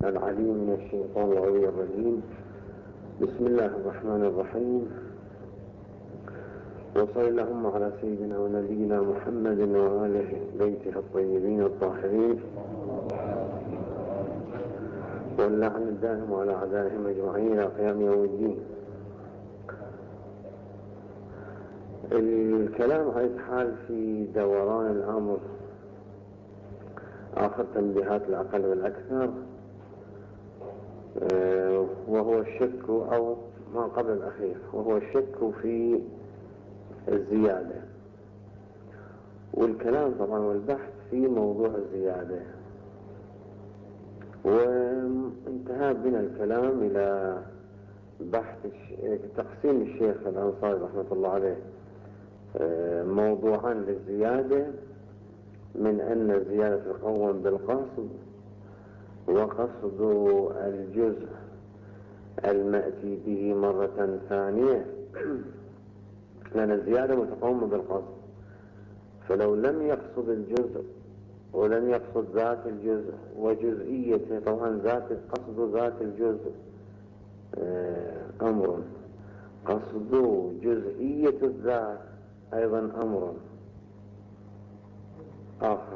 العليم من الشيطان الغوي الرجيم. بسم الله الرحمن الرحيم، وصلى اللهم على سيدنا ونبينا محمد وآله بيته الطيبين الطاهرين، واللعن الدائم على أعدائهم أجمعين إلى قيام يوم الدين. الكلام على حال في دوران الأمر، آخر تنبيهات الأقل والأكثر، وهو الشك، أو ما قبل الأخير، وهو الشك في الزيادة، والكلام طبعا والبحث في موضوع الزيادة. وانتهى بنا الكلام إلى بحث تقسيم الشيخ الأنصاري رحمة الله عليه موضوعا للزيادة، من أن زيادة تقوم بالقصد، وقصد الجزء المأتي به مرة ثانية، لأن الزيادة متقومة بالقصد، فلو لم يقصد الجزء ولم يقصد ذات الجزء وجزئيته، طبعا قصد ذات الجزء أمر، قصد جزئية الذات أيضا أمر آخر.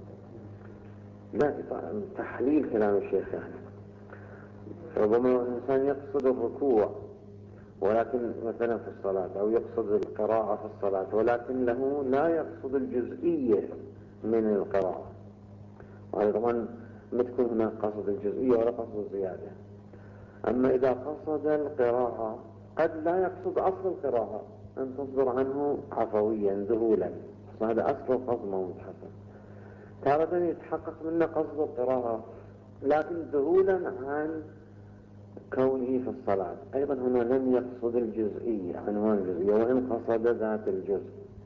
لا تحليل كلام الشيخ، يعني ربما الإنسان يقصد الركوع ولكن مثلا في الصلاة، أو يقصد القراءة في الصلاة ولكن له لا يقصد الجزئية من القراءة، وهذا طبعا ما تكون هناك قصد الجزئية ولا قصد الزيادة. أما إذا قصد القراءة قد لا يقصد أصل القراءة، أن تصدر عنه عفويا ذهولا، هذا أصل القصد ما متحسن. تارة يتحقق منه قصد القراءة لكن ذهولا عن كونه في الصلاة، أيضا هنا لم يقصد الجزئية، عنوان الجزئية، وإن قصد ذات الجزء.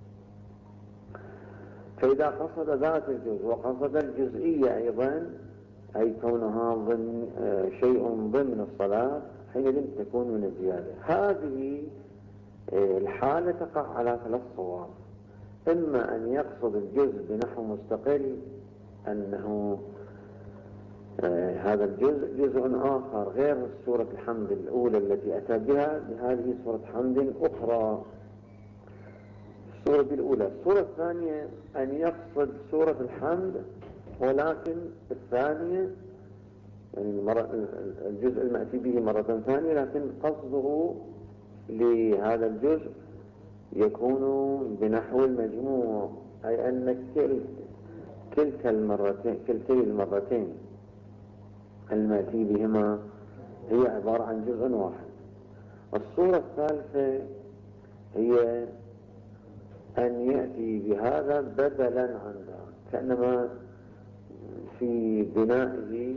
فإذا قصد ذات الجزء وقصد الجزئية أيضا، أي كونها شيء ضمن الصلاة، حينئذ تكون من الزيادة. هذه الحالة تقع على ثلاث صور: إما أن يقصد الجزء بنحو مستقل، أنه هذا الجزء جزء آخر غير سورة الحمد الأولى التي أتى بها، بهذه سورة حمد أخرى، السورة الأولى. السورة الثانية أن يقصد سورة الحمد ولكن الثانية، يعني الجزء المأتي به مرة ثانية، لكن قصده لهذا الجزء يكون بنحو المجموع، أي أن كلتي المرتين المأتي بهما هي عبارة عن جزء واحد. الصورة الثالثة هي أن يأتي بهذا بدلا عن ذلك، كأنما في بنائه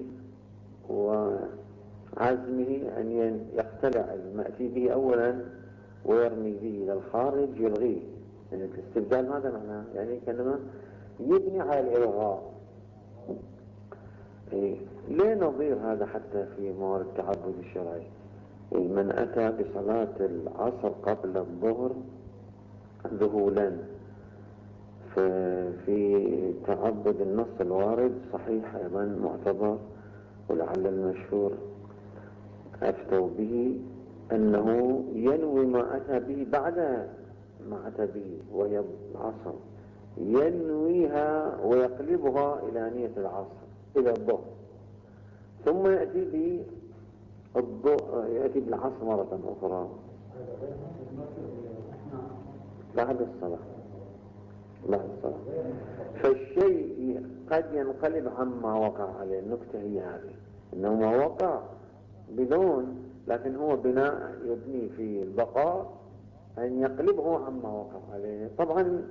وعزمه أن يقتلع المأتي به أولا ويرمي به إلى الخارج يلغيه، يعني الاستبدال ماذا معناه؟ يعني كأنما يبني على الإلغاء. ليه نظير هذا حتى في موارد التعبد الشرعي؟ من أتى بصلاة العصر قبل الظهر ذهولا، في تعبد النص الوارد صحيح أيضا معتبر، ولعل المشهور أفتوا به أنه ينوي ما أتى به بعد ما أتى به، وهي العصر، ينويها ويقلبها إلى نية العصر إلى الظهر، ثم يأتي بالعصر مرة أخرى بعد الصلاة. فالشيء قد ينقلب عما وقع عليه. النكتة هي هذه، إنه ما وقع بدون، لكن هو بناء يبني في البقاء أن يقلبه عما وقع عليه. طبعا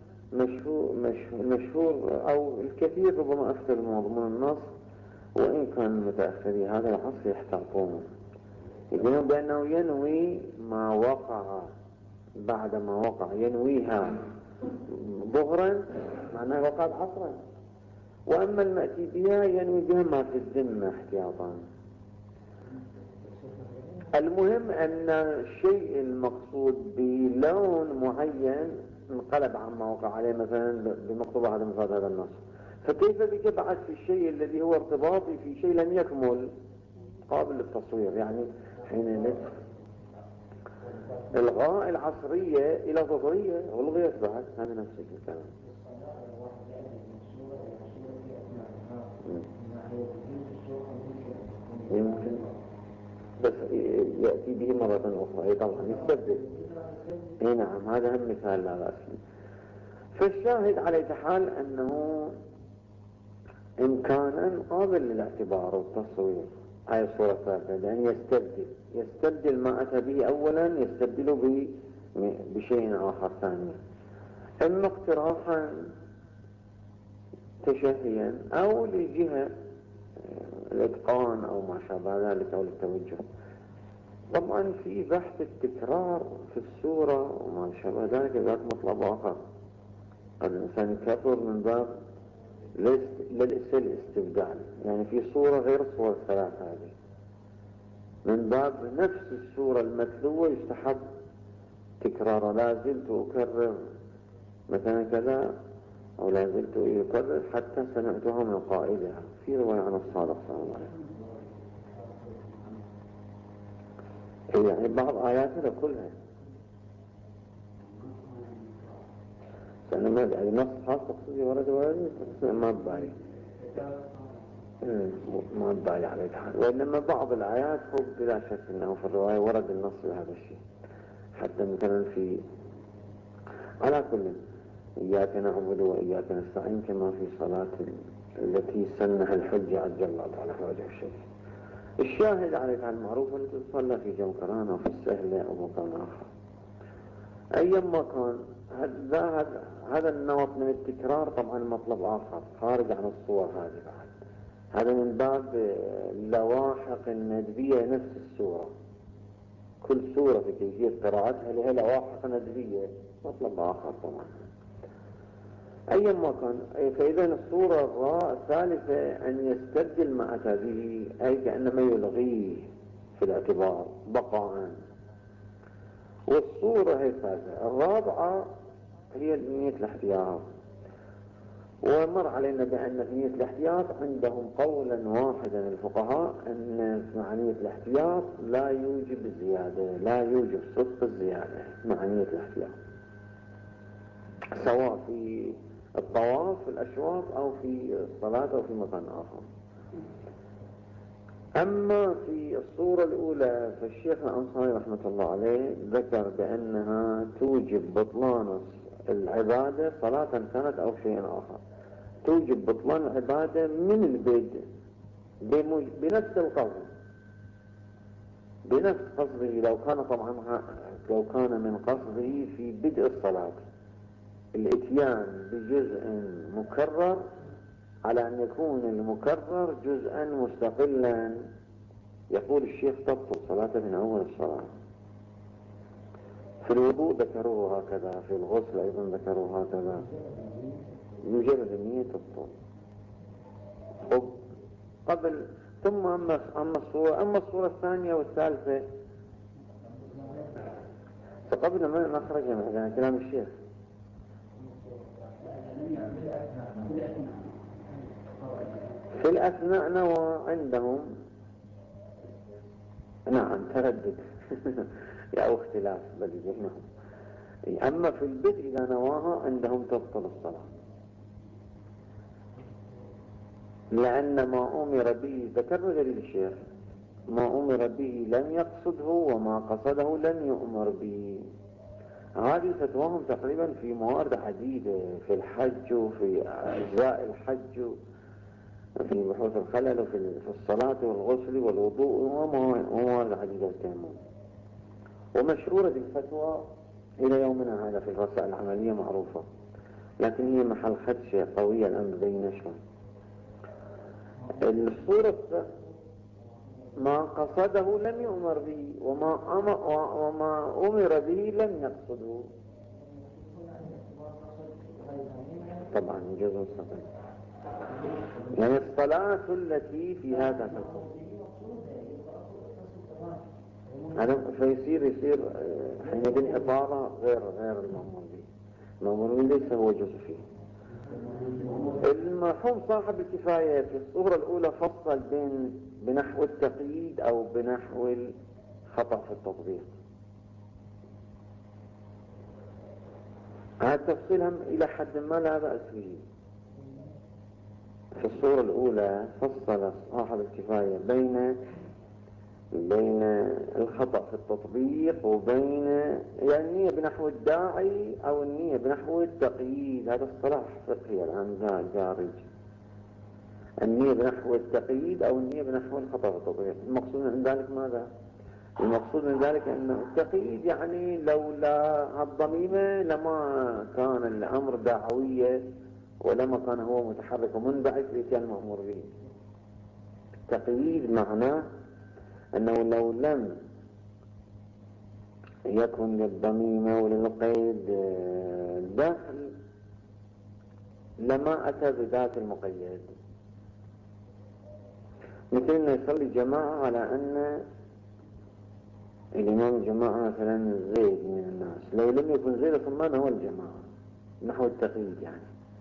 مشهور أو الكثير ربما أكثر مضمون النص، وإن كان متأخري هذا العصر يحترقون، يقولون بأنه ينوي ما وقع بعد ما وقع، ينويها ظهرا معناه وقعت عصرا، وأما المأتي بها ينوي بها ما في الذمة احتياطا. المهم أن الشيء المقصود بلون معين انقلب عما وقع عليه، مثلا بمقتضى عدم فات هذا النص، فكيف بك بعد في الشيء الذي هو ارتباطي في شيء لم يكمل قابل للتصوير؟ يعني حين الغاء العصرية إلى ظهرية والغيت بعد، هذا نفس الكلام. يمكن بس يأتي به مرة أخرى طبعا يستبدل. اي نعم، هذا هم مثال لا بأس به. فالشاهد على حال أنه إمكانا قابل للاعتبار والتصوير هاي الصورة الثالثة، لأن يستبدل ما أتى به أولا يستبدله بشيء آخر ثاني، إما اقتراحا تشهيا أو لجهة الإتقان أو ما شابه ذلك أو للتوجه. طبعا في بحث التكرار في السورة وما شابه ذلك ذات مطلب آخر، الإنسان يكرر من باب للاستبدال، يعني في صورة غير الصورة الثلاثة هذه، من باب نفس السورة المتلوة يستحب تكرار. لا زلت أكرر مثلا كذا، أو لا زلت أكرر حتى سمعتها من قائدها، في رواية عن الصادق صلى الله عليه وسلم. يعني بعض آياتنا كلها سأنا يعني نص خاص تقصدي ورد ما ببالي، ما ببالي على الحال، وإنما بعض الآيات هو بلا شك أنه في الرواية ورد النص بهذا الشيء. حتى مثلا في على كل إياك نعبد وإياك نستعين، كما في صلاة التي سنها الحجة عجل الله تعالى وجه الشيخ. الشاهد على المعروف التي تصلى في جوكران أو في السهلة أو مكان آخر أيما كان. هذا النمط من التكرار طبعا مطلب آخر خارج عن الصور هذه بعد، هذا من باب لواحق الندبية نفس السورة. كل سورة في كيفية قراءتها لها لواحق ندبية، مطلب آخر طبعا أيما كان. فإذا الصورة الثالثة أن يستبدل ما أتى به، أي كأنما يلغيه في الاعتبار بقاء. والصورة هي الثالثة. الرابعة هي نية الاحتياط، ومر علينا بأن نية الاحتياط عندهم قولا واحدا الفقهاء أن مع نية الاحتياط لا يوجب الزيادة، لا يوجب صدق الزيادة مع نية الاحتياط، سواء في الطواف في الأشواط أو في الصلاة أو في مكان آخر. أما في الصورة الأولى فالشيخ الأنصاري رحمة الله عليه ذكر بأنها توجب بطلان العبادة صلاة كانت أو شيء آخر، توجب بطلان العبادة من البدء بنفس القصد، بنفس قصده. لو كان طبعا لو كان من قصده في بدء الصلاة الاتيان بجزء مكرر، على أن يكون المكرر جزءا مستقلا، يقول الشيخ تبطل صلاة من أول الصلاة. في الوضوء ذكروه هكذا، في الغسل أيضا ذكروه هكذا، مجرد النية تبطل قبل. ثم أما الصورة الثانية والثالثة فقبل ما نخرج من كلام الشيخ في الأثناء نوى عندهم نعم تردد أو اختلاف بل ذهنهم. أما في البدء إذا نواها عندهم تبطل الصلاة، لأن ما أمر به ذكر دليل الشيخ، ما أمر به لم يقصده وما قصده لم يؤمر به. هذه فتواهم تقريبا في موارد عديدة، في الحج وفي أجزاء الحج وفي بحوث الخلل وفي الصلاة والغسل والوضوء وموارد عديدة التيمم. ومشهورة الفتوى إلى يومنا هذا في الرسائل العملية معروفة، لكن هي محل خدشة قوية الآن بين نشرة. الصورة ما قصده لم يؤمر به وما أمر به لم يقصده، طبعا جزء مستقل. يعني الصلاة التي في هذا الحكم فيصير حينئذ إطالة غير المأمور به. المأمور به ليس هو جزء فيه. المرحوم صاحب الكفاية في الصورة الأولى فصل بين بنحو التقييد أو بنحو الخطأ في التطبيق. هذا تفصيلهم إلى حد ما لا بأس به. في الصورة الأولى فصل صاحب الكفاية بين الخطأ في التطبيق وبين يعني النية بنحو الداعي أو النية بنحو التقييد. هذا اصطلاح فقهي الآن دارج، النية بنحو التقييد أو النية بنحو الخطأ في التطبيق. المقصود من ذلك ماذا؟ المقصود من ذلك أن التقييد يعني لولا الضميمة لما كان الأمر دعوية ولما كان هو متحرك ومنبعث لكان مأمور به. التقييد معناه أنه لو لم يكن للضميمة وللقيد داخل لما أتى بذات المقيد. مثل أن يصلي جماعة على أن الإمام الجماعة مثلا زيد من الناس، لو لم يكن زيد ثمان هو الجماعة نحو التقييد يعني،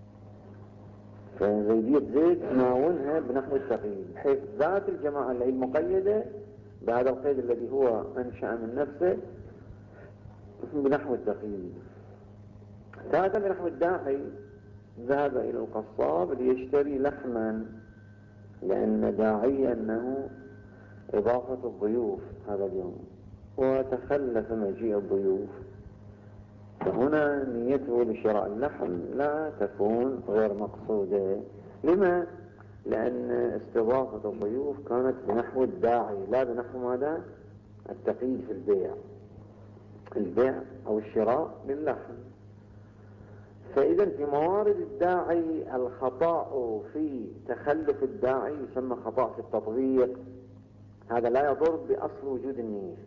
فزيدية زيد ناولها بنحو التقييد بحيث ذات الجماعة اللي هي المقيدة بهذا القيد الذي هو أنشأ من نفسه بنحو التقييد. هذا بنحو الداعي ذهب إلى القصاب ليشتري لحما لأن داعي أنه إضافة الضيوف هذا اليوم، وتخلف مجيء الضيوف، فهنا نيته لشراء اللحم لا تكون غير مقصودة. لما؟ لأن استضافة الضيوف كانت بنحو الداعي لا بنحو ماذا؟ التقييد في البيع أو الشراء للحم. فإذا في موارد الداعي الخطأ في تخلف الداعي يسمى خطأ في التطبيق، هذا لا يضر بأصل وجود النية.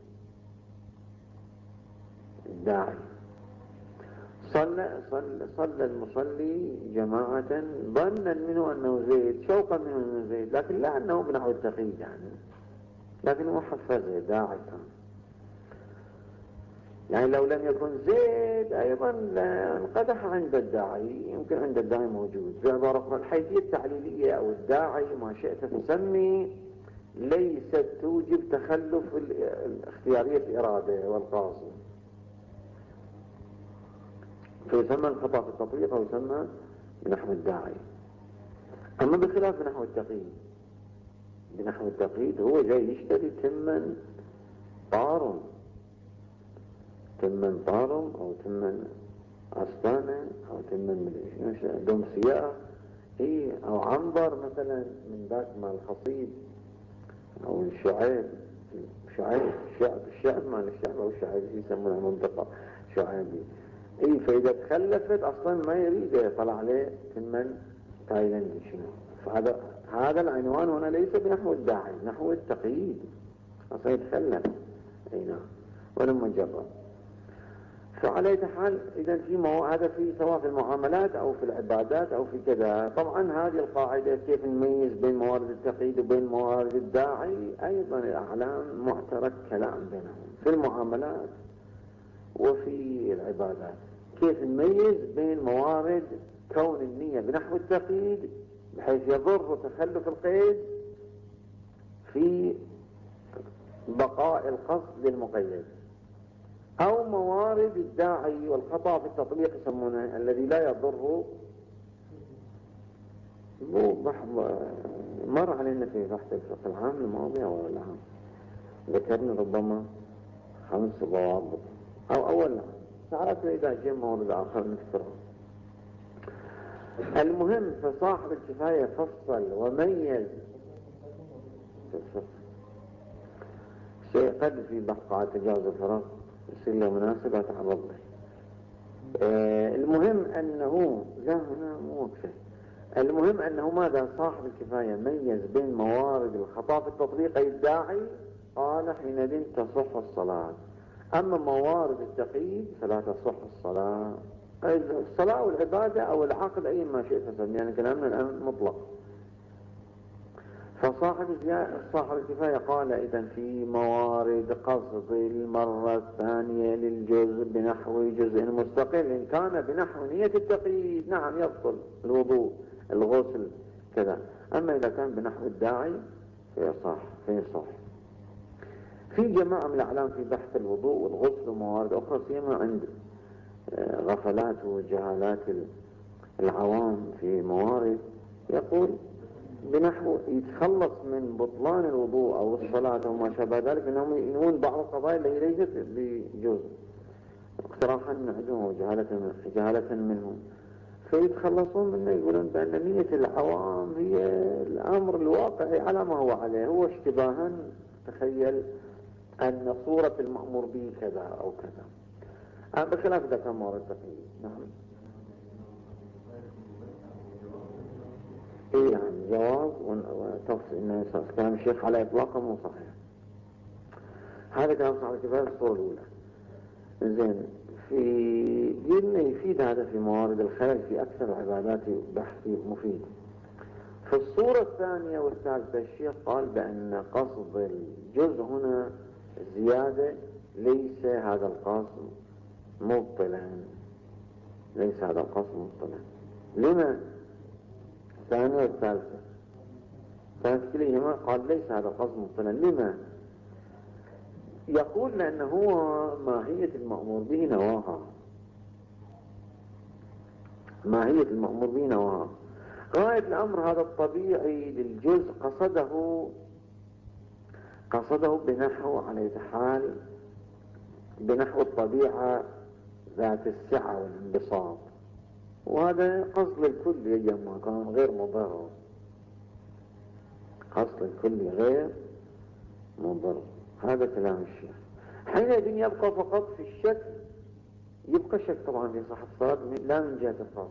الداعي صلى المصلي جماعة ظنا منه أنه زيد، شوقا منه أنه زيد، لكن لا أنه بنحو التقييد يعني، لكنه حفظ داعي كان. يعني لو لم يكن زيد أيضا انقدح عند الداعي، يمكن عند الداعي موجود. بعبارة أخرى الحيثية التعليلية أو الداعي ما شئت تسمي ليست توجب تخلف الاختيارية الإرادة والقاصد، فيسمى الخطأ في التطبيق أو يسمى بنحو الداعي. أما بخلاف بنحو التقييد، بنحو التقييد هو جاي يشتري تمن طارم أو تمن أسطانة أو تمن دمسياء أو عنبر مثلا من ذاك مال الخصيب أو الشعيب الشعب مال الشعب أو الشعيب يسمونها منطقة شعيبي. فإذا تخلفت أصلا ما يريد يطلع عليه تمن تايلاندي شنو. فهذا العنوان هنا ليس بنحو الداعي، نحو التقييد أصلا يتخلف. نعم، ولما جرب. فعلى حال إذا هذا في سواء في المعاملات أو في العبادات أو في كذا. طبعا هذه القاعدة كيف نميز بين موارد التقييد وبين موارد الداعي أيضا الأعلام معترك كلام بينهم في المعاملات وفي العبادات. كيف نميز بين موارد كون النية بنحو التقييد بحيث يضر تخلف القيد في بقاء القصد للمقيد، أو موارد الداعي والخطأ في التطبيق يسمونه الذي لا يضر. مر علينا في بحث الفقه العام الماضي أو العام ذكرنا ربما 5 ضوابط أو أول سألتنا إذا جاء مورد آخر نذكره. المهم فصاحب الكفاية فصل وميز في الفقه شيء قد في بقعة تجاوز الفراغ يصير له مناسبة تعرض له. المهم أنه لا هنا مو وقفه. المهم أنه ماذا؟ صاحب الكفاية ميز بين موارد الخطأ في التطبيق أي الداعي، قال حينئذ تصح الصلاة. أما موارد التقييد فلا تصح الصلاة والعبادة أو العقد أي ما شئت تسمي، يعني كلامنا الآن مطلق. صاحب الكفاية قال إذا في موارد قصد المرة الثانية للجزء بنحو جزء مستقل إن كان بنحو نية التقييد نعم يبطل الوضوء الغسل كذا. أما إذا كان بنحو الداعي فيصح. في جماعة من الأعلام في بحث الوضوء والغسل وموارد أخرى سيما عند غفلات وجهالات العوام في موارد يقول بنحو يتخلص من بطلان الوضوء أو الصلاة أو ما شابه ذلك أنهم ينوون بعض القضايا اللي ليست بجزء اقتراحا عندهم وجهالة منهم فيتخلصون منه. يقولون بأن نية العوام هي الأمر الواقعي على ما هو عليه، هو اشتباها تخيل أن صورة المأمور به كذا أو كذا بخلاف إذا كان مورد تقييد. نعم. إيه يعني جواب وتفصيل إنه كلام الشيخ على إطلاقه مو صحيح. هذا كلام صاحب الكفاية في الصورة الأولى. زين قلنا يفيد هذا في موارد الخلل في أكثر العبادات بحثي مفيد. في الصورة الثانية والثالثة الشيخ قال بأن قصد الجزء هنا زيادة ليس هذا القصد مبطلا. لما الثانية والثالثة كانت كليهما قال ليس هذا القصد مبطلا. لما؟ يقول لأنه هو ماهية المأمور به نواها. غاية الأمر هذا الطبيعي للجزء قصده بنحو على حال بنحو الطبيعة ذات السعة والانبساط، وهذا قصد الكل يجمع كان غير مضر. قصد الكل غير مضر. هذا كلام الشيخ. حينئذ يبقى فقط في الشك، يبقى شك طبعا في صحة الصلاة لا من جهة القصد.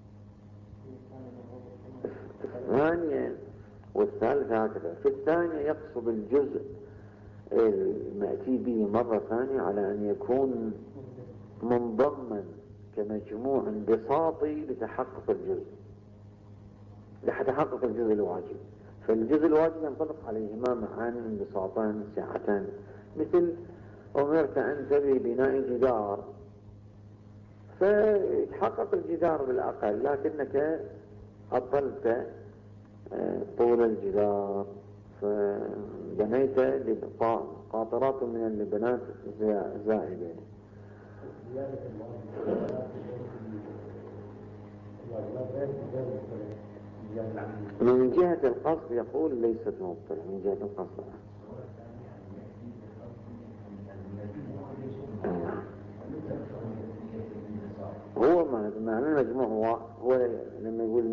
الثانية والثالثة هكذا. في الثانية يقصد الجزء المأتي به مرة ثانية على أن يكون منضما كمجموع انبساطي لتحقق الجزء الواجب. فالجزء الواجب ينطبق عليهما معان انبساطان سعتان، مثل أمرت أنت ببناء جدار فيتحقق الجدار بالأقل لكنك أطلت طول الجدار فبنيت قاطرات من اللبنات زائدة. من جهة القصد يقول ليست مبطلة من جهة القصد. هو معنى المجموع هو لما يقول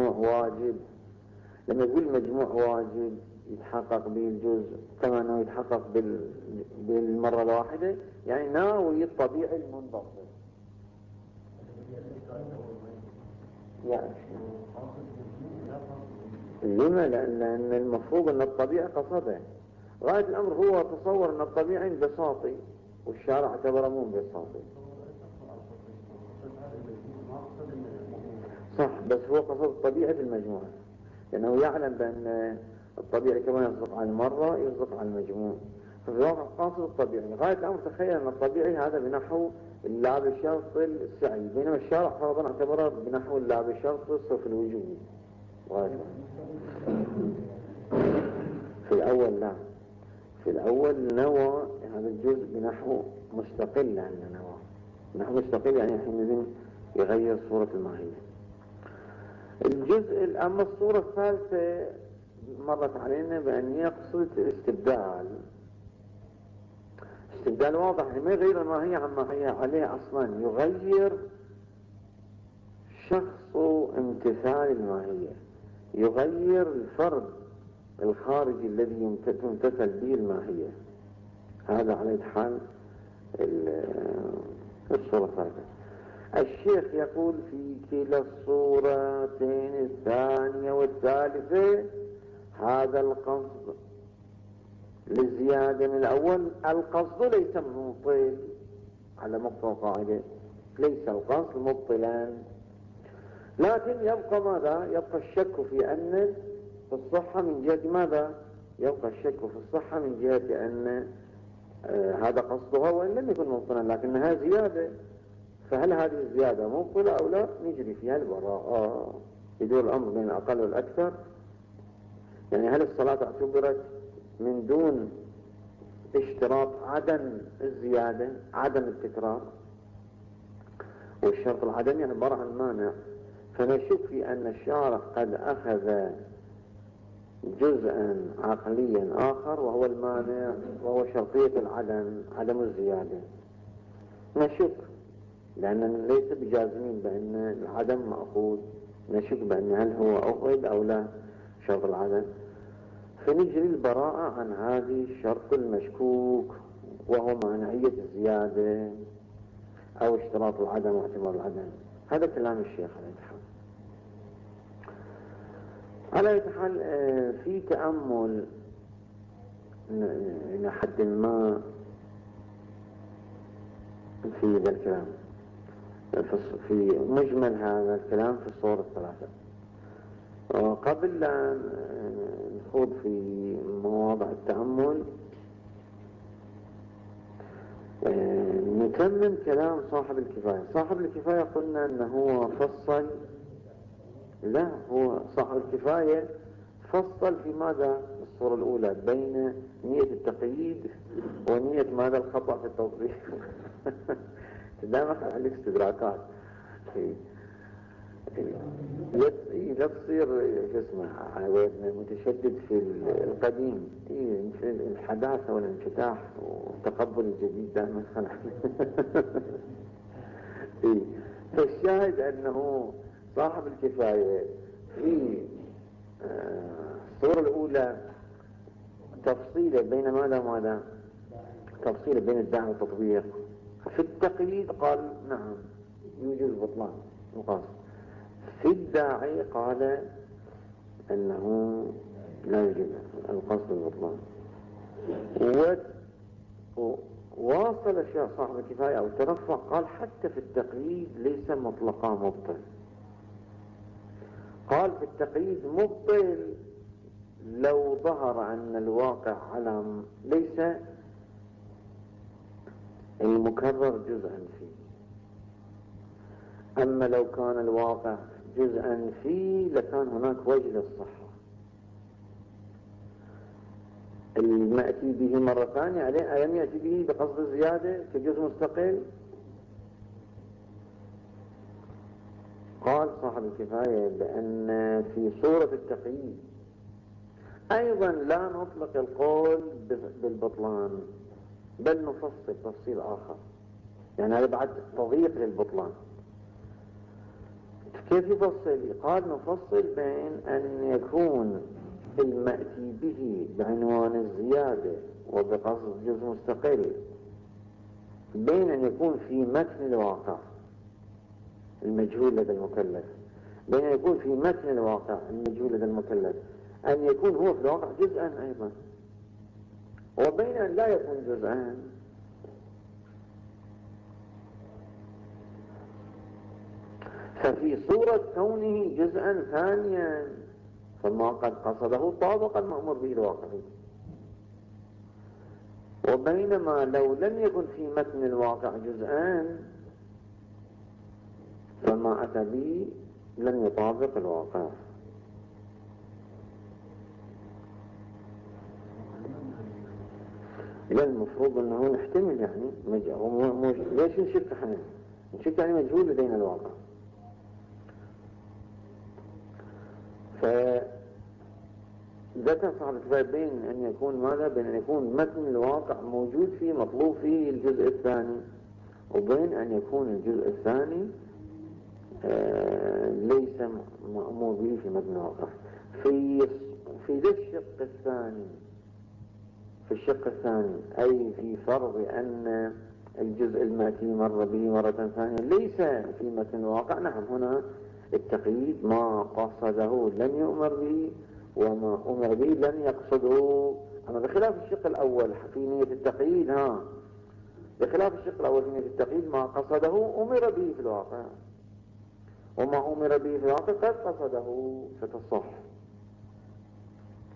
مجموع واجب يتحقق به الجزء كما أنه يتحقق بالمرة الواحدة، يعني ناوي الطبيعي المنضبط. يعني لما؟ لأن المفروض أن الطبيعي قصده. غاية الأمر هو تصور أن الطبيعي انبساطي والشارع اعتبره مو انبساطي. صح، بس هو قصد الطبيعي المجموعة لأنه يعلم بأن الطبيعي كما يصدق على المرة يصدق على المجموع، ففي الواقع قاصد الطبيعي. غاية الأمر تخيل أن الطبيعي هذا بنحو اللا بشرط السعي، بينما الشارع فرضا اعتبره بنحو اللا بشرط الصف الوجوبي. في الأول نوى هذا الجزء بنحو مستقل، يعني نحو مستقل يعني حينئذ يغير صورة الماهية. الجزء أما الصورة الثالثة مرت علينا بأن يقصد استبدال واضح، ما يغير الماهية عما هي عليه أصلا، يغير شخص امتثال الماهية، يغير الفرد الخارجي الذي تمتثل به الماهية. هذا على حال الصورة الثالثة. الشيخ يقول في كلا الصورتين الثانية والثالثة هذا القصد للزيادة من الأول. القصد ليس مبطل على مقتضى قاعدة، ليس القصد مبطلا، لكن يبقى ماذا؟ يبقى الشك في أن في الصحة من جهة ماذا؟ يبقى الشك في الصحة من جهة أن هذا قصدها وإن لم يكن مبطلا، لكنها زيادة، فهل هذه الزيادة مبطلة أو لا؟ نجري فيها البراءة، يدور الأمر بين الأقل والأكثر. يعني هل الصلاة اعتبرت من دون اشتراط عدم الزيادة، عدم التكرار، والشرط العدمي عبارة عن مانع، فنشك في أن الشارع قد أخذ جزءا عقليا آخر وهو المانع، وهو شرطية العدم، عدم الزيادة. نشك لأننا ليس بجازمين بأن العدم مأخوذ، نشك بأن هل هو أخذ أو لا شرط العدم، فنجري البراءة عن هذه الشرط المشكوك وهو مانعية الزيادة أو اشتراط العدم واعتبار العدم. هذا كلام الشيخ عليه الحال. على أي حال في تأمل إلى حد ما في ذا الكلام، في مجمل هذا الكلام في الصور الثلاثة. وقبل أن نخوض في مواضع التأمل نكمل كلام صاحب الكفاية. صاحب الكفاية قلنا أنه هو فصل، لا هو صاحب الكفاية فصل في ماذا؟ الصورة الأولى بين نية التقييد ونية ماذا؟ الخطأ في التوظيف. دائما عليك استدراكات لا تصير شو اسمه متشدد في القديم، في الحداثة والانفتاح وتقبل الجديد دائما خلع. فالشاهد أنه صاحب الكفاية في الصورة الأولى تفصيله بين ماذا تفصيله بين الدعوة والتطبيق. في التقييد قال نعم يوجد بطلان مقاصد، في الداعي قال أنه لا يوجد القصد البطلان. وواصل الشيخ صاحب الكفاية أو ترفع قال حتى في التقييد ليس مطلقا مبطل. قال في التقييد مبطل لو ظهر أن الواقع علم ليس المكرر جزءا فيه، أما لو كان الواقع جزءا فيه لكان هناك وجه للصحة. المأتي به مرة ثانية عليه ألم يأتي به بقصد الزيادة كجزء مستقل؟ قال صاحب الكفاية بأن في صورة التقييد أيضا لا نطلق القول بالبطلان، بل نفصل تفصيل آخر، يعني هذا بعد تضييق للبطلان. كيف يفصل؟ قال نفصل بين أن يكون المأتي به بعنوان الزيادة وبقصد جزء مستقل، بين أن يكون في متن الواقع المجهول لدى المكلف، بين أن يكون في متن الواقع المجهول لدى المكلف أن يكون هو في الواقع جزءا أيضا، وبين أن لا يكون جزءا. ففي صورة كونه جزءا ثانيا فما قد قصده طابق المأمور به الواقعي، وبينما لو لم يكن في متن الواقع جزءان فما أتى به لم يطابق الواقع. لا المفروض أنه نحتمل يعني ليش نشك احنا؟ نشك يعني مجهول لدينا الواقع. فذكر صاحب الكفاية بين أن يكون ماذا؟ بين أن يكون متن الواقع موجود فيه مطلوب فيه الجزء الثاني، وبين أن يكون الجزء الثاني ليس مأمور به في متن الواقع. في ذا الشق الثاني، في الشق الثاني أي في فرض أن الجزء المأتي مر به مرة ثانية ليس في متن الواقع، نعم هنا التقييد ما قصده لن يؤمر به وما أمر به لن يقصده. أما بخلاف الشق الأول في نية التقييد بخلاف الشق الأول في نية التقييد ما قصده أمر به في الواقع، وما أمر به في الواقع قد قصده فتصح.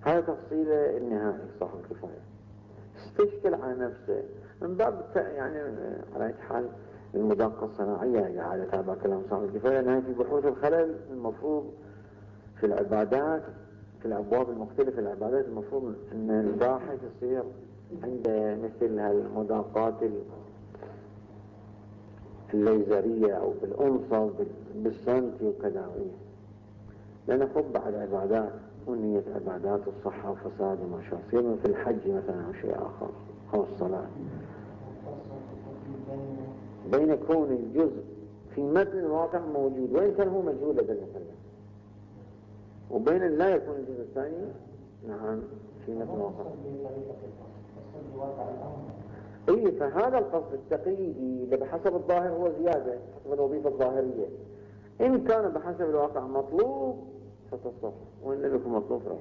هذا تفصيله النهائي صاحب الكفاية. استشكل على نفسه من باب يعني على أي حال المدقة الصناعية قاعدة تابع كلام صاحب الكفاية، أنها في بحوث الخلل المفروض في العبادات، في الأبواب المختلفة العبادات المفروض أن الباحث يصير عنده مثل هالمداقات الليزرية أو بالأنصة بالسنتي وكذا، لأن خب بعد عبادات ونية عبادات الصحة وفساد وما شاء يصير في الحج مثلا أو شيء آخر أو الصلاة، بين كون الجزء في متن الواقع موجود وإن كان هو مجهول لدى المكلف، وبين أن لا يكون الجزء الثاني نعم في متن الواقع. اي فهذا القصد التقييدي اللي بحسب الظاهر هو زيادة حسب الوظيفة الظاهرية، إن كان بحسب الواقع مطلوب فتصح، وإن لم يكن مطلوب فهو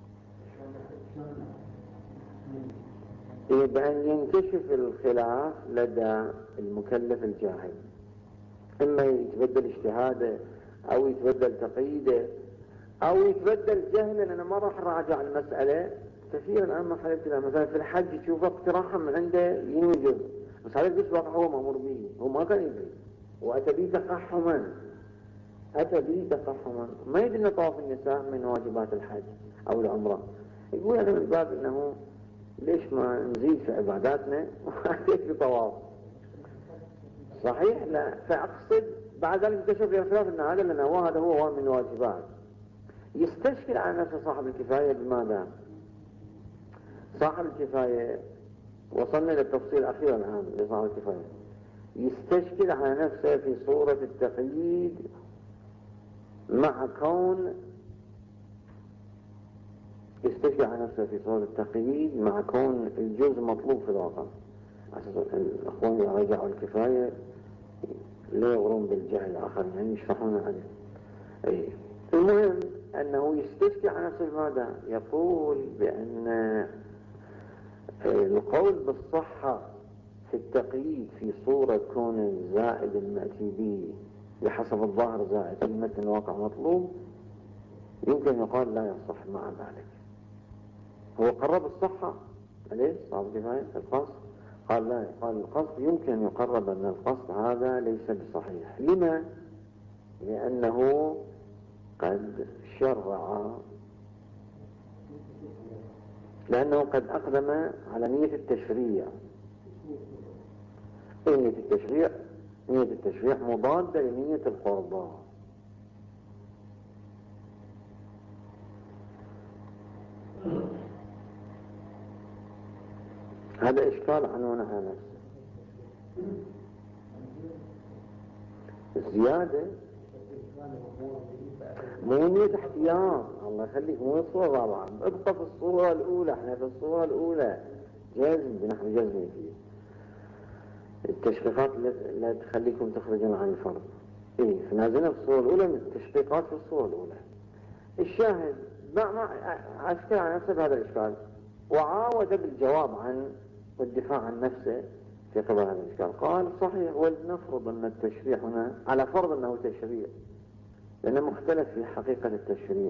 بأن ينكشف الخلاف لدى المكلف الجاهل، إما يتبدل اجتهاده أو يتبدل تقييده أو يتبدل جهلا. أنا ما راح راجع المسألة كثيرا، الآن ما حلت لها مثلا في الحج تشوف اقتراحا من عنده ينوجد، بس هذا الجزء واقع هو مأمور به، هو ما كان يدري وأتى به تقحما، أتى به تقحما، ما يدري أن طواف النساء من واجبات الحج أو العمرة، يقول أنا من باب أنه ليش ما نزيد في عباداتنا وحكيت بطواف صحيح. لا فأقصد بعد ذلك اكتشف الخلاف أن هذا لأنه هذا هو من واجبات. يستشكل على نفسه صاحب الكفاية بماذا؟ صاحب الكفاية وصلنا للتفصيل الأخير الآن لصاحب الكفاية، يستشكل على نفسه في صورة التقييد مع كون يستشكل على نفسه في صورة التقييد مع كون الجزء مطلوب في الواقع. الأخوان يرجعوا الكفاية لا يغرون بالجهل الآخر يعني يشرحون عليه. أي المهم أنه يستشكل على نفسه ماذا؟ يقول بأن القول بالصحة في التقييد في صورة كون الزائد المأتي به بحسب الظاهر زائد في متن الواقع مطلوب، يمكن يقال لا يصح مع ذلك. هو قرب الصحة ليش صاحب كفاية القصد قال لا، قال القصد يمكن أن يقرب أن القصد هذا ليس بصحيح. لما؟ لأنه قد شرع، لأنه قد أقدم على نية التشريع. نية التشريع مضادة لنية القربى. هذا إشكال عنوانها نفسه. الزيادة مو نية احتياط، الله يخليك مو الصورة الرابعة، ابقى في الصورة الأولى. احنا في الصورة الأولى جزم بنحو جزم فيه التشقيقات لا تخليكم تخرجون عن الفرض. ايه فنازلنا في الصورة الأولى من التشقيقات في الصورة الأولى. الشاهد ما أشكل على نفسه بهذا الإشكال وعاود بالجواب عن والدفاع عن نفسه في قبل هذا الإشكال. قال صحيح، ولنفرض أن التشريع هنا على فرض أنه تشريع، لأنه مختلف في حقيقة التشريع.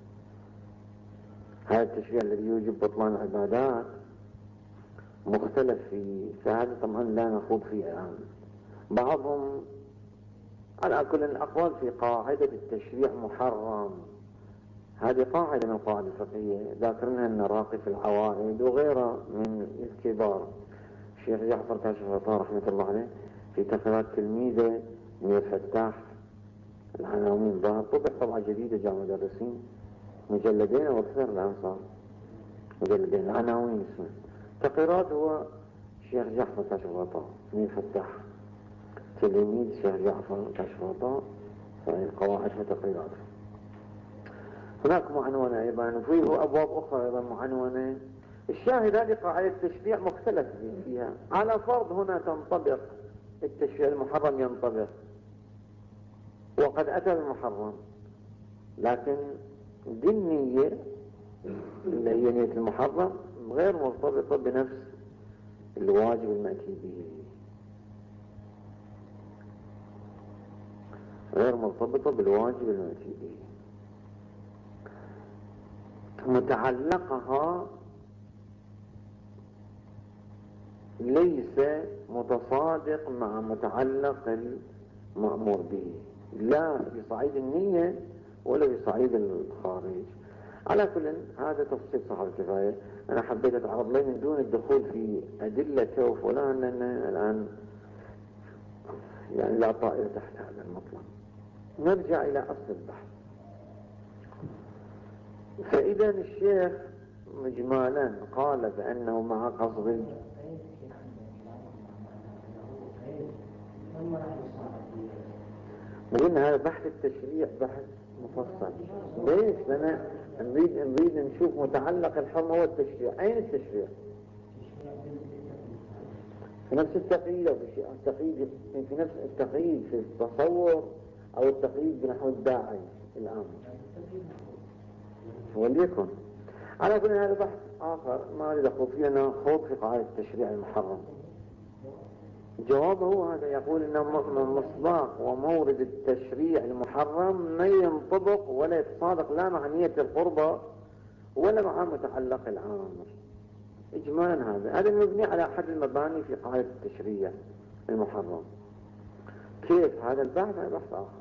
هذا التشريع الذي يوجب بطلان العبادات مختلف فيه، فهذا طبعا لا نخوض فيه الآن. بعضهم على كل الأقوال في قاعدة التشريع محرم، هذه قاعدة من القواعد الفقهية ذاكرنها النراقي في العوائد وغيرها من الكبار. الشيخ جعفر كاشف الغطاء رحمة الله عليه في تقريرات تلميذه من الفتاح العناوين ظهر طبع طبعة جديدة جاء مدرسين مجلدين أو أكثر الآن صار مجلدين عناوين اسمه تقريرات. هو الشيخ جعفر كاشف الغطاء من الفتاح تلميذ الشيخ جعفر كاشف الغطاء في قواعد وتقريرات. هناك معنونة أيضا وفيه أبواب أخرى أيضا معنونة. الشاهد هذه قاعدة التشريع مختلف فيها، على فرض هنا تنطبق التشريع المحرم ينطبق وقد أتى المحرم، لكن دي النية اللي هي نية المحرم غير مرتبطة بنفس الواجب المأتي به، غير مرتبطة بالواجب المأتي به. متعلقها ليس متصادق مع متعلق المأمور به، لا بصعيد النية ولا بصعيد الخارج. على كل هذا تفصيل صاحب الكفاية، أنا حبيت أتعرض له من دون الدخول في أدلة وفلان، لأن الآن يعني لا طائر تحت هذا المطلب. نرجع إلى أصل البحث. فإذا الشيخ إجمالا قال بأنه مع قصد وقلنا هذا بحث التشريع بحث مفصل. ليش؟ لأن نريد نشوف متعلق الحرمة هو التشريع. أين التشريع؟ في نفس التقييد أو في نفس التقييد في التصور أو التقييد بنحو الداعي الآمر، وليكن على كل هذا بحث آخر ما أريد أقول فيه أنه خوض في قاعدة التشريع المحرم. جوابه هذا يقول أن مصداق ومورد التشريع المحرم ما ينطبق ولا يتصادق لا مع نية القربة ولا مع متعلق العامر. إجمالا هذا مبني على أحد المباني في قاعدة التشريع المحرم. كيف هذا البحث؟ هذا بحث آخر.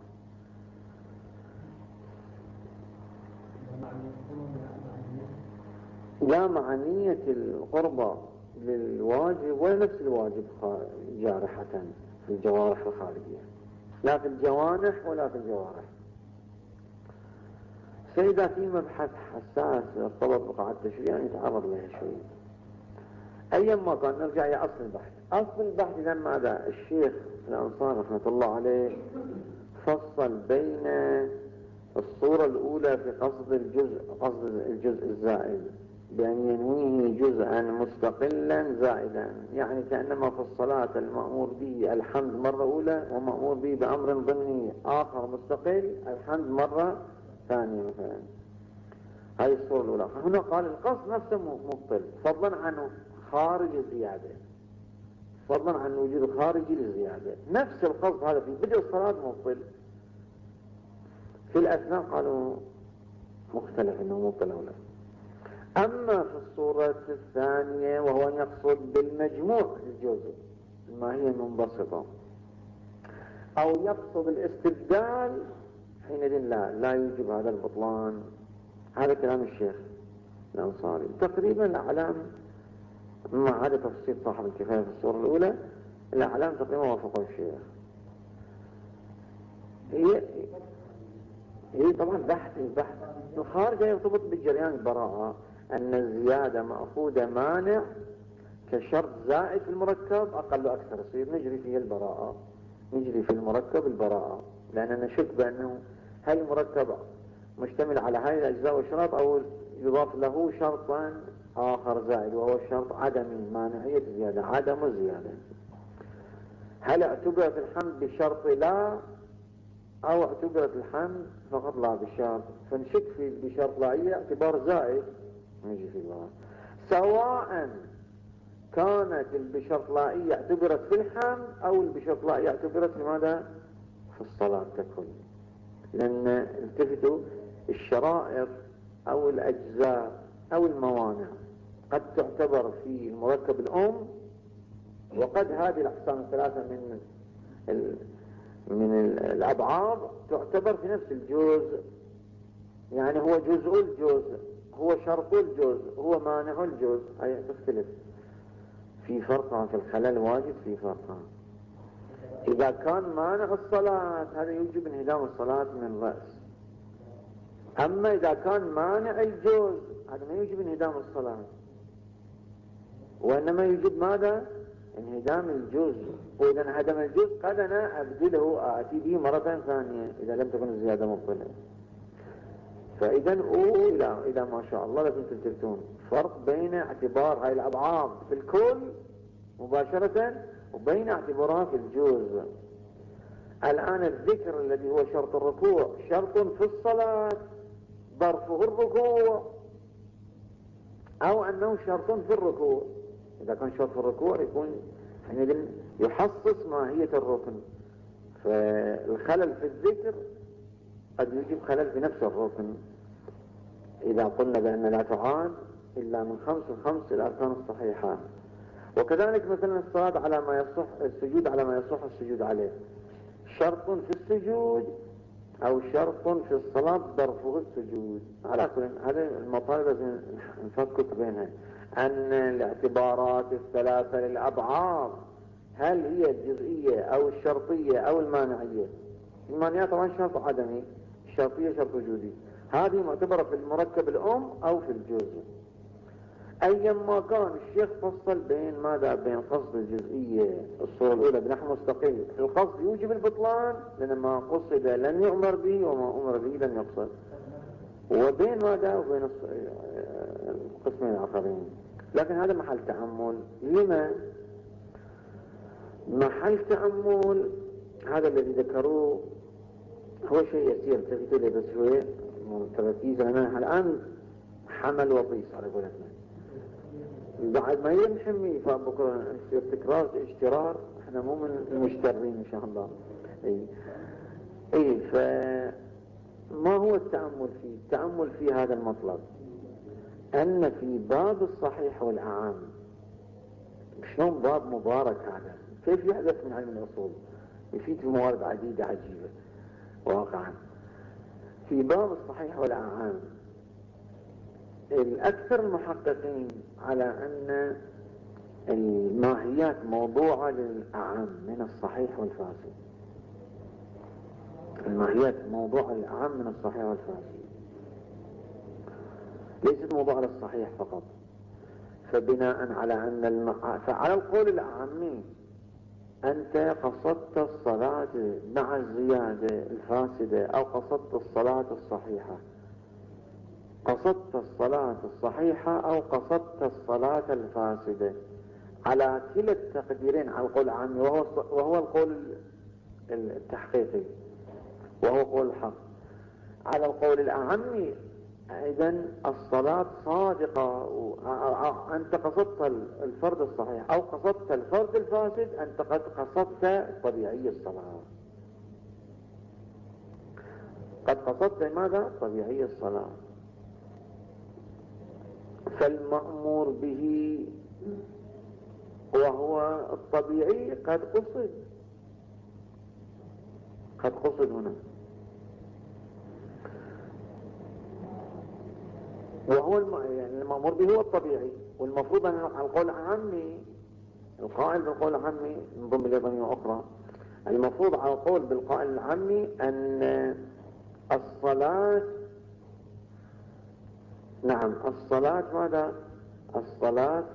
لا مع نية القربة للواجب ولا نفس الواجب جارحة في الجوارح الخارجية، لا في الجوانح ولا في الجوارح. فإذا في مبحث حساس ارتبط بقاعدة التشريع يتعرض لها شوي. أيا ما كان نرجع إلى أصل البحث. أصل البحث إذا ماذا؟ الشيخ الأنصاري رحمة الله عليه فصل بين الصورة الأولى في قصد الجزء الزائد بأن ينويه جزءا مستقلا زائدا، يعني كأنما في الصلاة المأمور به الحمد مرة أولى ومأمور به بأمر ضمني آخر مستقل الحمد مرة ثانية مثلا. هذه الصورة الأولى. هنا قال القصد نفسه مبطل فضلا عنه خارج الزيادة، فضلا عن وجود خارجي للزيادة. نفس القصد هذا في بدء الصلاة مبطل، في الأثناء قالوا مختلف إنه مبطل أو لا. أما في الصورة الثانية وهو يقصد بالمجموع الجزء ما هي منبسطة أو يقصد الاستبدال، حينئذ لا يوجب هذا البطلان. هذا كلام الشيخ الأنصاري تقريبا. الأعلام مع هذا تفصيل صاحب الكفاية في الصورة الأولى، الأعلام تقريبا وافقوا الشيخ. هي طبعا البحث الخارج يرتبط بجريان البراءة، أن الزيادة مأخوذة مانع كشرط زائد في المركب أقل أكثر، يصير نجري فيه البراءة، نجري في المركب البراءة، لأننا نشك بأنه هل المركب مشتمل على هذه الأجزاء والشرط أو يضاف له شرطا آخر زائد وهو الشرط عدمي مانعية الزيادة، عدم الزيادة. هل اعتبرت الحمد بشرط لا أو اعتبرت الحمد فقط لا بالشرط؟ فنشك في بشرط لا هي اعتبار زائد نجي في الله، سواء كانت البشرط لائية اعتبرت في الحمد أو البشرط لائية اعتبرت في ماذا؟ في الصلاة ككل. لأن التفتوا الشرائط أو الأجزاء أو الموانع قد تعتبر في المركب الأم، وقد هذه الأقسام الثلاثة من الأبعاد تعتبر في نفس الجزء، يعني هو جزء الجزء، هو شرط الجزء، هو مانع الجزء. أي تختلف في فرق في الخلل واجد، في فرق. إذا كان مانع الصلاة هذا يوجب انهدام الصلاة من الرأس، أما إذا كان مانع الجزء هذا ما يوجب انهدام الصلاة، وإنما يوجب ماذا؟ انهدام الجزء. وإذا انهدم الجزء قد أنا أبدله آتي به مرة ثانية إذا لم تكن الزيادة مبطلة. فإذا إلى ما شاء الله لكم تلتفتون فرق بين اعتبار هاي الأبعاد في الكل مباشرة وبين اعتبارها في الجزء. الآن الذكر الذي هو شرط الركوع شرط في الصلاة ظرفه الركوع أو أنه شرط في الركوع. إذا كان شرط في الركوع يكون حينئذ يحصص ماهية الركن، فالخلل في الذكر قد يجب خلل في نفس الركن. إذا قلنا بأن لا تعاد إلا من 5 الأركان الصحيحة. وكذلك مثلا الصلاة على ما يصح، السجود على ما يصح السجود عليه، شرط في السجود أو شرط في الصلاة برفض السجود. على كل هذه المطالب لازم نفكك بينها. أن الاعتبارات الثلاثة للأبعاد هل هي الجزئية أو الشرطية أو المانعية؟ المانعية طبعا شرط عدمي، الشرطية شرط وجودي. هذه معتبرة في المركب الأم أو في الجزء. أيما كان الشيخ فصل بين ماذا؟ بين قصد الجزئية الصورة الأولى بنحو مستقل، القصد يوجب البطلان لأن ما قصد لن يؤمر به وما أمر به لن يقصد، وبين ماذا؟ وبين القسمين الآخرين. لكن هذا محل تأمل. لما محل تأمل؟ هذا الذي ذكروه هو شيء يسير تفتوا لي بس شوية تركيز. أنا الآن حمل وطيس على قولتنا، بعد ما ينحمي فبكرة يصير تكرار اشترار، احنا مو من المشترين ان شاء الله. اي فما هو التأمل فيه؟ التأمل في هذا المطلب ان في باب الصحيح والأعام، شلون باب مبارك هذا، كيف يحدث من علم الأصول، يفيد في موارد عديدة عجيبة واقعا. في باب الصحيح والأعام الأكثر المحققين على أن الماهيات موضوعة للأعم من الصحيح والفاسد. الماهيات موضوعة للأعم من الصحيح والفاسد، ليست موضوعة للصحيح فقط. فبناء على أن فعلى القول الأعمي أنت قصدت الصلاة مع الزيادة الفاسدة أو قصدت الصلاة الصحيحة، قصدت الصلاة الصحيحة أو قصدت الصلاة الفاسدة، على كلا التقديرين على القول العامي وهو القول التحقيقي وهو قول الحق. على القول الأعمي إذن الصلاة صادقة، أنت قصدت الفرد الصحيح أو قصدت الفرد الفاسد، أنت قد قصدت طبيعي الصلاة، قد قصدت ماذا؟ طبيعي الصلاة. فالمأمور به وهو الطبيعي قد قصد هنا، وهو يعني المأمور به هو الطبيعي. والمفروض أن القول العامي القائل بالقول العامي نضم إلى ضمير أخرى، المفروض على القول بالقائل العامي أن الصلاة، نعم الصلاة ماذا؟ الصلاة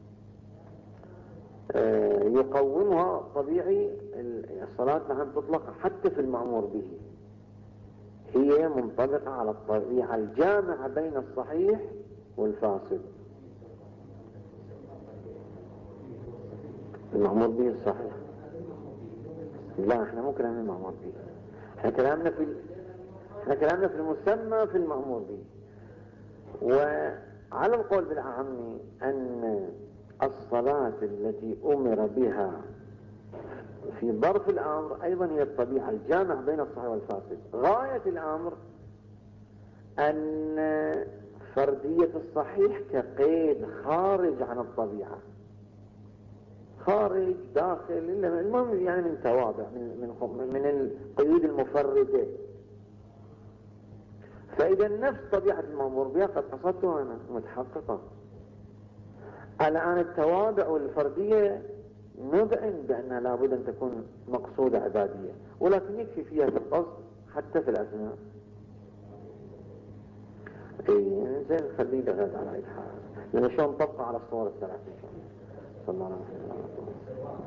يقومها طبيعي. الصلاة نعم تطلق حتى في المأمور به، هي منطبقة على الطبيعة الجامعة بين الصحيح والفاسد. المأمور به الصحيح، لا احنا مو كلامنا المأمور به، احنا كلامنا في المسمى في المأمور به. وعلى القول بالأعم أن الصلاة التي أمر بها في ظرف الأمر أيضا هي الطبيعة الجامعة بين الصحيح والفاسد. غاية الأمر أن فردية الصحيح كقيد خارج عن الطبيعة، خارج داخل، المهم يعني من توابع من القيود المفردة. فإذا نفس طبيعة المأمور بها قد قصدتها أنا متحققة. الآن التوابع والفردية نبعن بأنها لابد أن تكون مقصودة عبادية، ولكن يكفي فيها في القصد حتى في الأثناء. زين خليه لغاية على أي حال، لأن شلون نطبقه على الصور الثلاثة إن شاء الله. صلى الله عليه وسلم.